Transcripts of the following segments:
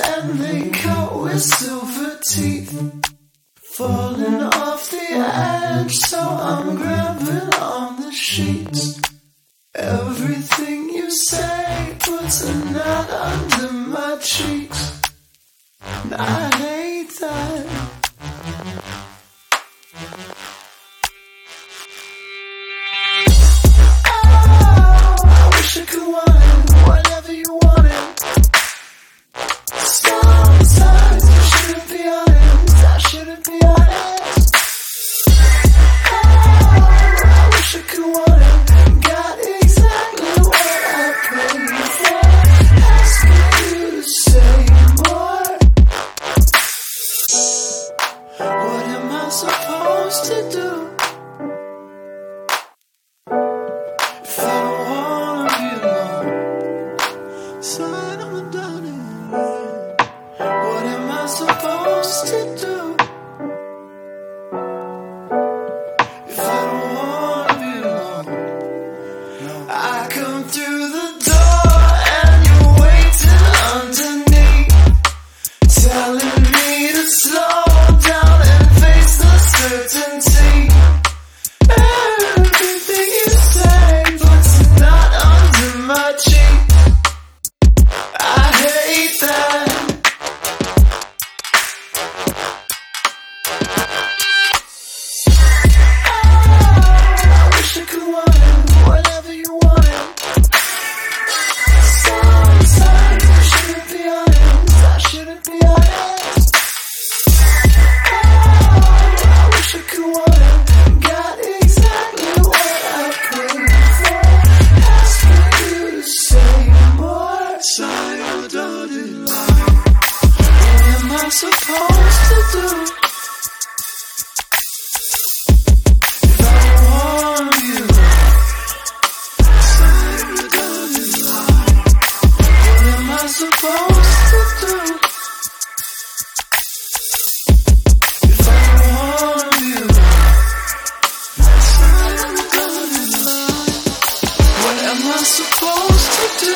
and they cut with silver teeth, falling off the edge, so I'm grabbing on the sheets. Everything you say puts a knot under my cheeks, and I hate that. I wish I could want whatever you wanted. Sometimes I shouldn't be honest, I shouldn't be honest. I wish I could want it, got exactly what I paid for. Asking you to say more. What am I supposed to do if I don't wanna be alone? Sign I'm done it. What am I supposed to do if I don't wanna be alone? I come through the door and you're waiting underneath, telling me to slow down and face the certainty. Everything you say puts a knot under my cheek. I hate that. I wish I could want whatever you wanted. Sometimes I shouldn't be honest, I shouldn't be honest. I wish I could want got exactly what I paid for. Asking you to say more. Sign your dotted line. What am I supposed to do if I don't wanna be alone? Sign your dotted line. What am I supposed to do if I don't wanna be alone? Sign your dotted line. What am I supposed to do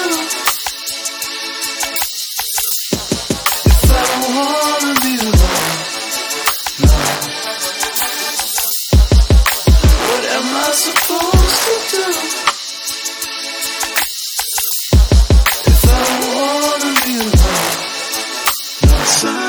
if I don't wanna be alone? What am I supposed to do if I don't wanna be alone?